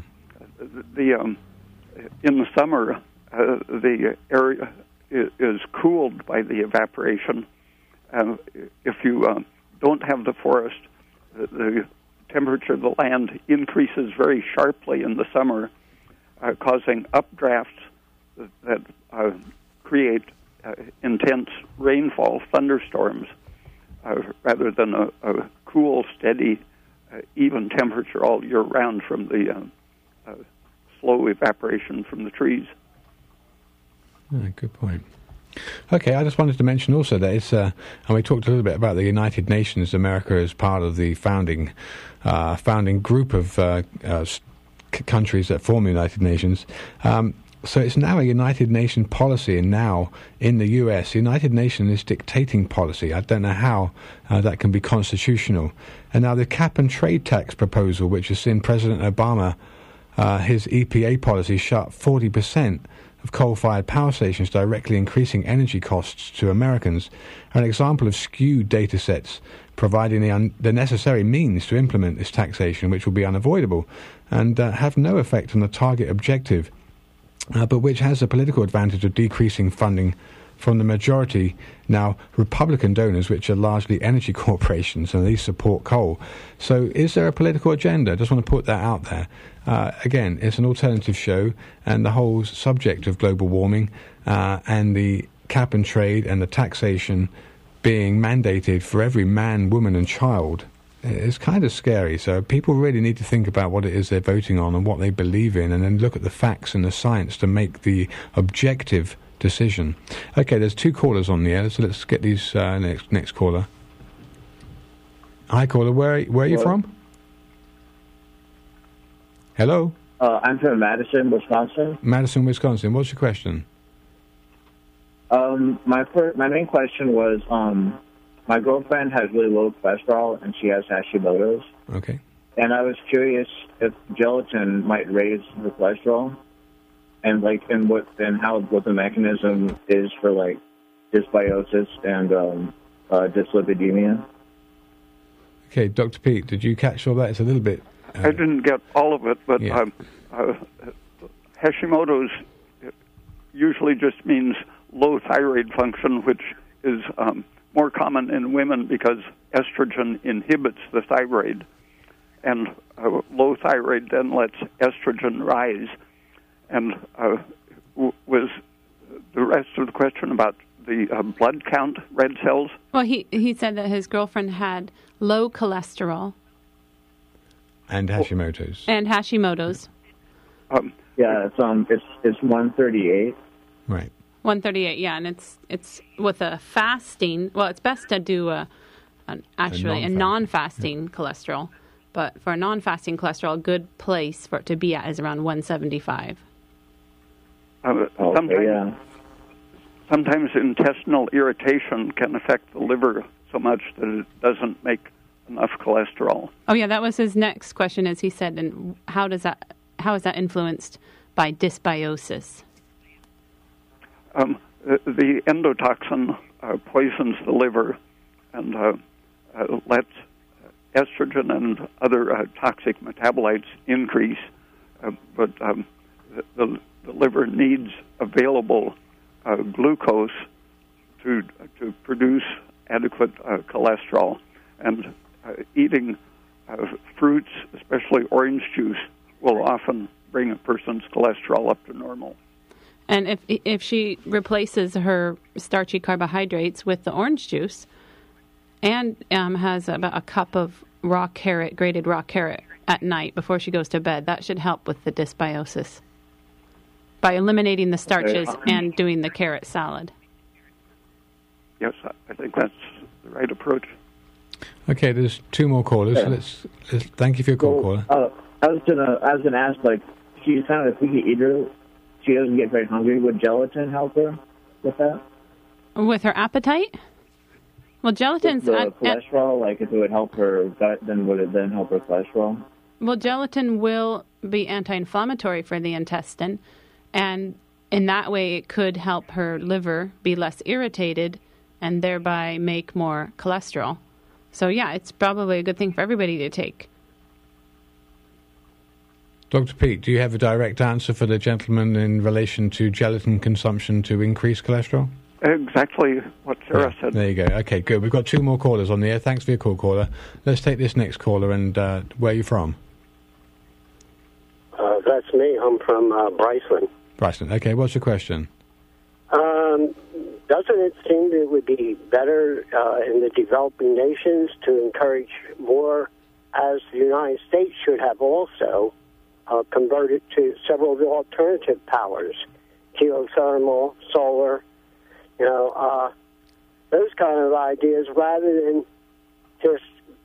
the summer, the area is cooled by the evaporation. If you don't have the forest, the temperature of the land increases very sharply in the summer, causing updrafts that create intense rainfall, thunderstorms, rather than a cool, steady, even temperature all year round from the slow evaporation from the trees. Good point. Okay, I just wanted to mention also that it's, and we talked a little bit about the United Nations. America is part of the founding group of countries that form the United Nations. So it's now a United Nations policy, and now in the U.S., the United Nations is dictating policy. I don't know how that can be constitutional. And now the cap and trade tax proposal, which has seen President Obama, his EPA policy shut 40% of coal-fired power stations, directly increasing energy costs to Americans, are an example of skewed data sets, providing the necessary means to implement this taxation, which will be unavoidable and have no effect on the target objective, but which has the political advantage of decreasing funding from the majority, now Republican donors, which are largely energy corporations, and these support coal. So is there a political agenda? I just want to put that out there. Again, it's an alternative show, and the whole subject of global warming and the cap and trade and the taxation being mandated for every man, woman and child is kind of scary. So people really need to think about what it is they're voting on and what they believe in, and then look at the facts and the science to make the objective decision. Okay, there's two callers on the air, so let's get these next caller. Hi, caller. Where are you from? Hello? I'm from Madison, Wisconsin. Madison, Wisconsin. What's your question? My main question was, my girlfriend has really low cholesterol, and she has Hashimoto's. Okay. And I was curious if gelatin might raise her cholesterol, and what the mechanism is for dysbiosis and dyslipidemia. Okay, Dr. Pete, did you catch all that? It's a little bit. I didn't get all of it, but yeah. Hashimoto's usually just means low thyroid function, which is more common in women because estrogen inhibits the thyroid, and low thyroid then lets estrogen rise. And was the rest of the question about the blood count, red cells? Well, he said that his girlfriend had low cholesterol. And Hashimoto's. And Hashimoto's. It's 138. Right. 138, yeah, and it's with a fasting. Well, it's best to do a non-fasting cholesterol, but for a non-fasting cholesterol, a good place for it to be at is around 175. Sometimes intestinal irritation can affect the liver so much that it doesn't make enough cholesterol. Oh yeah, that was his next question, as he said. And how is that influenced by dysbiosis? The endotoxin poisons the liver and lets estrogen and other toxic metabolites increase, but the liver needs available glucose to produce adequate cholesterol, and eating fruits, especially orange juice, will often bring a person's cholesterol up to normal. And if she replaces her starchy carbohydrates with the orange juice and has about a cup of grated raw carrot at night before she goes to bed, that should help with the dysbiosis by eliminating the starches and doing the carrot salad. Yes, I think that's the right approach. Okay, there's two more callers. Yeah. Let's thank you for your call, caller. I was gonna ask, she's kind of a picky eater. She doesn't get very hungry. Would gelatin help her with that? With her appetite? Well, gelatin's... With the cholesterol, if it would help her gut, then would it then help her cholesterol? Well, gelatin will be anti-inflammatory for the intestine, and in that way it could help her liver be less irritated and thereby make more cholesterol. So, yeah, it's probably a good thing for everybody to take. Dr. Pete, do you have a direct answer for the gentleman in relation to gelatin consumption to increase cholesterol? Exactly what Sarah said. There you go. Okay, good. We've got 2 more callers on the air. Thanks for your call, caller. Let's take this next caller, and where are you from? That's me. I'm from Bryceland. Bryceland. Okay, what's your question? Doesn't it seem that it would be better in the developing nations to encourage more, as the United States should have also, converted to several of the alternative powers, geothermal, solar, those kind of ideas, rather than just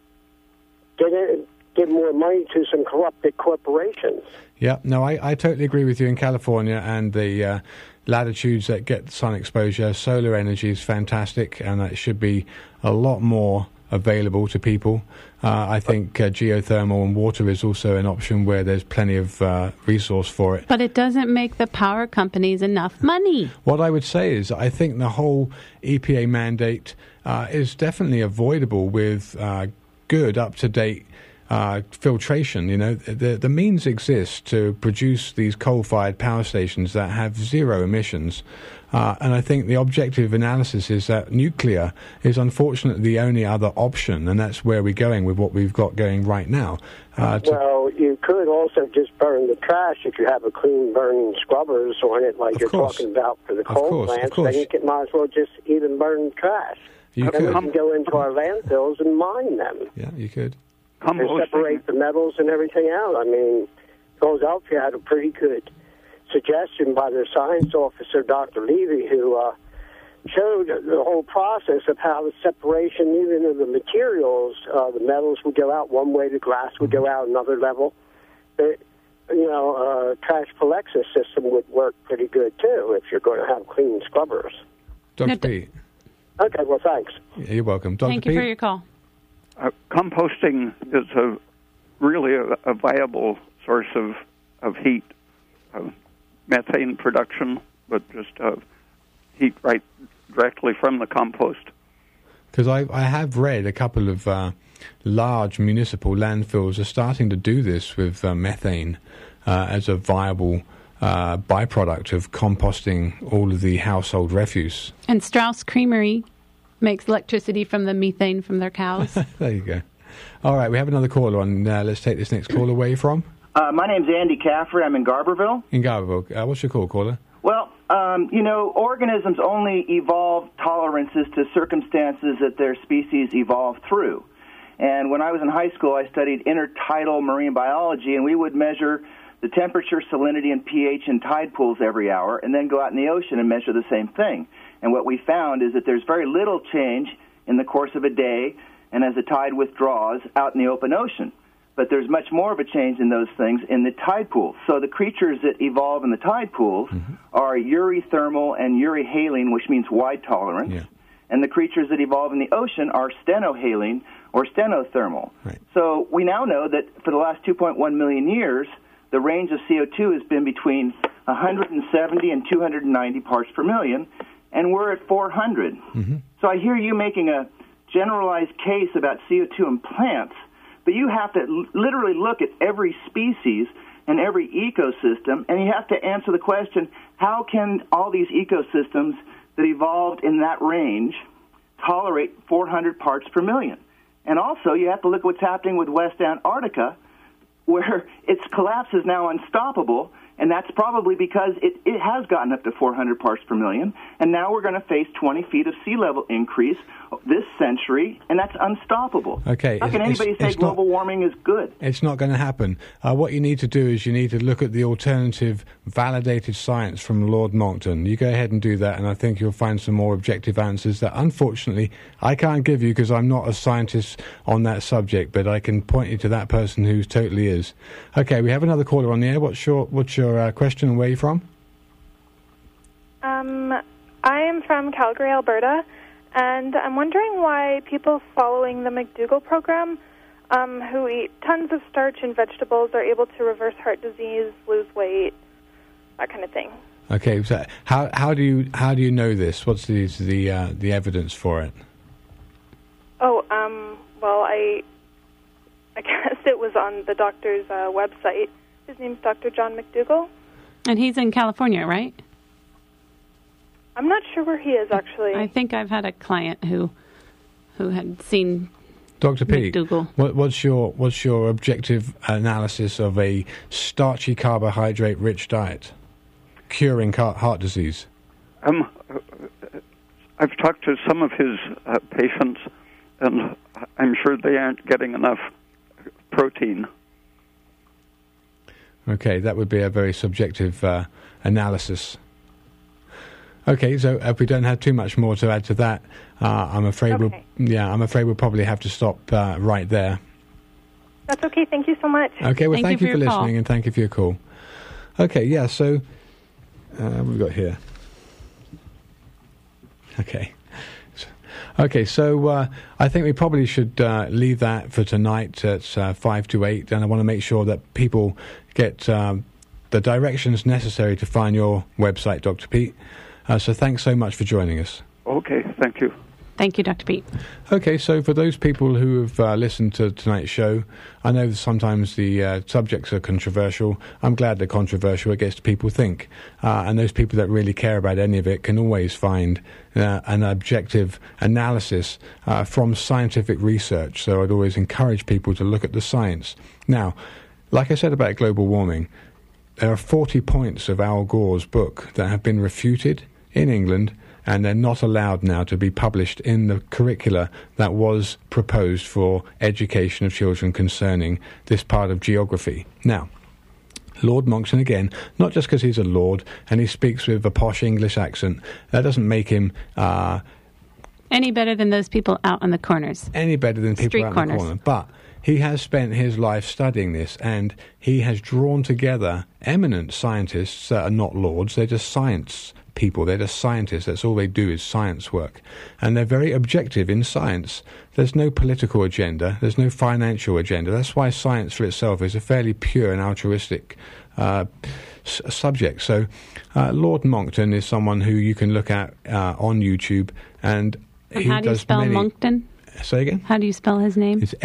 give more money to some corrupted corporations. Yeah, no, I totally agree with you. In California and the latitudes that get sun exposure, solar energy is fantastic, and it should be a lot more available to people. I think geothermal and water is also an option where there's plenty of resource for it. But it doesn't make the power companies enough money. What I would say is I think the whole EPA mandate is definitely avoidable with good, up-to-date filtration. The means exist to produce these coal-fired power stations that have zero emissions. And I think the objective analysis is that nuclear is unfortunately the only other option, and that's where we're going with what we've got going right now. Well, you could also just burn the trash if you have a clean burning scrubbers on it, like you're talking about for the coal plants. Then you might as well just even burn the trash. You could. We can go into our landfills and mine them. Yeah, you could. And separate the metals and everything out. I mean, Philadelphia had a pretty good suggestion by their science officer, Dr. Levy, who showed the whole process of how the separation, even of the materials, the metals would go out one way, the glass would go out another level. But, trash Palexis system would work pretty good, too, if you're going to have clean scrubbers. Dr. Pete. Okay, well, thanks. Yeah, you're welcome. Dr. Thank you for your call. Composting is really a viable source of heat, methane production, but just heat right directly from the compost. Because I have read a couple of large municipal landfills are starting to do this with methane as a viable byproduct of composting all of the household refuse. And Strauss Creamery makes electricity from the methane from their cows. There you go. All right, we have another caller on. Let's take this next caller. Where are you from? My name's Andy Caffrey. I'm in Garberville. In Garberville. What's your call, caller? Well, organisms only evolve tolerances to circumstances that their species evolved through. And when I was in high school, I studied intertidal marine biology, and we would measure the temperature, salinity, and pH in tide pools every hour, and then go out in the ocean and measure the same thing. And what we found is that there's very little change in the course of a day and as the tide withdraws out in the open ocean. But there's much more of a change in those things in the tide pools. So the creatures that evolve in the tide pools are eurythermal and euryhaline, which means wide tolerance. Yeah. And the creatures that evolve in the ocean are stenohaline or stenothermal. Right. So we now know that for the last 2.1 million years, the range of CO2 has been between 170 and 290 parts per million, and we're at 400. So I hear you making a generalized case about CO2 in plants, but you have to literally look at every species and every ecosystem, and you have to answer the question, how can all these ecosystems that evolved in that range tolerate 400 parts per million? And also, you have to look at what's happening with West Antarctica, where its collapse is now unstoppable, and that's probably because it has gotten up to 400 parts per million, and now we're going to face 20 feet of sea level increase this century, and that's unstoppable. Okay. How can anybody say global warming is good? It's not going to happen. What you need to do is you need to look at the alternative validated science from Lord Monckton. You go ahead and do that, and I think you'll find some more objective answers that, unfortunately, I can't give you because I'm not a scientist on that subject, but I can point you to that person who totally is. Okay, we have another caller on the air. What's your question and where are you from? I am from Calgary, Alberta, and I'm wondering why people following the McDougall program who eat tons of starch and vegetables are able to reverse heart disease, lose weight, that kind of thing. Okay, so how do you know this? What's the evidence for it? Oh, it was on the doctor's website. His name's Dr. John McDougall. And he's in California, right? I'm not sure where he is, actually. I think I've had a client who had seen Dr. Pete, McDougall. What's your objective analysis of a starchy, carbohydrate-rich diet curing heart disease? I've talked to some of his patients, and I'm sure they aren't getting enough protein. Okay, that would be a very subjective analysis. Okay, so if we don't have too much more to add to that, I'm afraid we'll probably have to stop right there. That's okay. Thank you so much. Okay, well, thank you for listening, and thank you for your call. Okay, yeah. So what have we got here? Okay, so I think we probably should leave that for tonight at 5 to 8, and I want to make sure that people get the directions necessary to find your website, Dr. Pete. So thanks so much for joining us. Okay, thank you. Thank you, Dr. Pete. Okay, so for those people who have listened to tonight's show, I know that sometimes the subjects are controversial. I'm glad they're controversial. It gets people think. And those people that really care about any of it can always find an objective analysis from scientific research. So I'd always encourage people to look at the science. Now, like I said about global warming, there are 40 points of Al Gore's book that have been refuted in England, and they're not allowed now to be published in the curricula that was proposed for education of children concerning this part of geography. Now, Lord Monckton, again, not just because he's a lord and he speaks with a posh English accent, that doesn't make him any better than those people out on the corners. Any better than people Street out corners. on the corner. But he has spent his life studying this, and he has drawn together eminent scientists that are not lords. They're just science people. They're just scientists. That's all they do is science work. And they're very objective in science. There's no political agenda. There's no financial agenda. That's why science for itself is a fairly pure and altruistic subject. So Lord Monckton is someone who you can look at on YouTube. And he how do you does spell many... Monckton? Say again? How do you spell his name? It's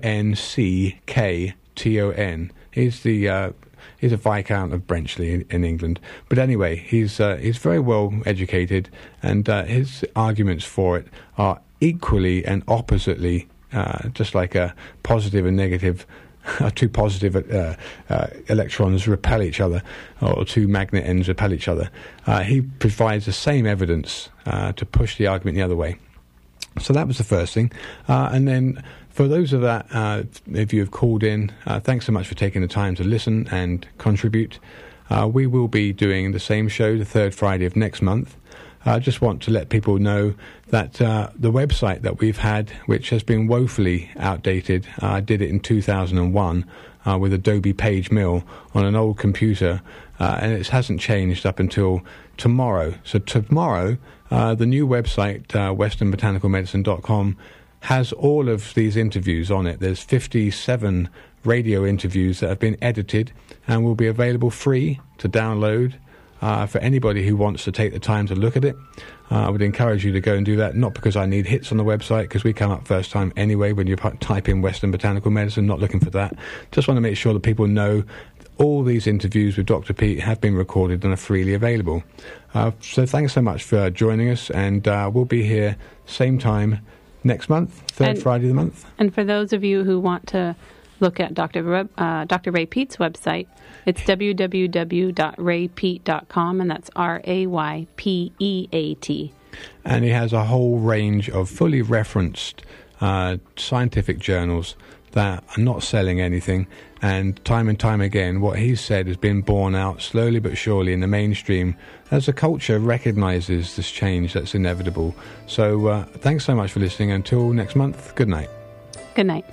Monckton. He's a Viscount of Brenchley in England. But anyway, he's very well educated, and his arguments for it are equally and oppositely, just like a positive and negative, two positive electrons repel each other, or two magnet ends repel each other. He provides the same evidence to push the argument the other way. So that was the first thing. And then for those of that, if you have called in, thanks so much for taking the time to listen and contribute. We will be doing the same show the third Friday of next month. I just want to let people know that the website that we've had, which has been woefully outdated, I did it in 2001 with Adobe Page Mill on an old computer, and it hasn't changed up until tomorrow. So tomorrow, the new website, westernbotanicalmedicine.com, has all of these interviews on it. There's 57 radio interviews that have been edited and will be available free to download for anybody who wants to take the time to look at it. I would encourage you to go and do that, not because I need hits on the website, because we come up first time anyway when you type in Western Botanical Medicine, not looking for that. Just want to make sure that people know all these interviews with Dr. Pete have been recorded and are freely available. So thanks so much for joining us, and we'll be here same time next month, third Friday of the month. And for those of you who want to look at Dr. Ray Peat's website, it's www.raypeat.com, and that's RAYPEAT. And he has a whole range of fully referenced scientific journals that are not selling anything, and time again what he's said has been borne out slowly but surely in the mainstream as the culture recognizes this change that's inevitable. So thanks so much for listening. Until next month, good night. Good night.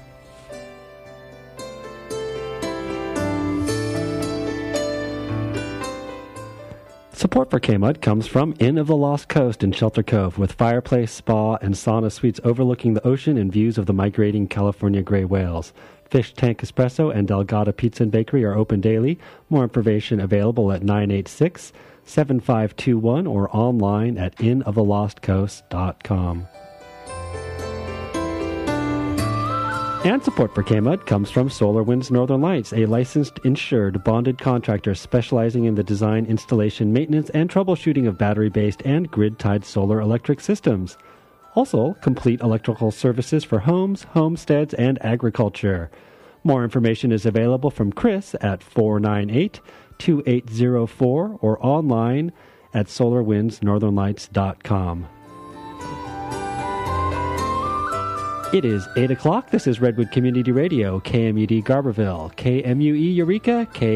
Support for K-Mud comes from Inn of the Lost Coast in Shelter Cove, with fireplace, spa, and sauna suites overlooking the ocean and views of the migrating California gray whales. Fish Tank Espresso and Delgado Pizza and Bakery are open daily. More information available at 986-7521 or online at innofthelostcoast.com. And support for KMUD comes from Solar Winds Northern Lights, a licensed, insured, bonded contractor specializing in the design, installation, maintenance, and troubleshooting of battery-based and grid-tied solar electric systems. Also, complete electrical services for homes, homesteads, and agriculture. More information is available from Chris at 498-2804 or online at solarwindsnorthernlights.com. It is 8 o'clock. This is Redwood Community Radio, KMUD Garberville, KMUE Eureka,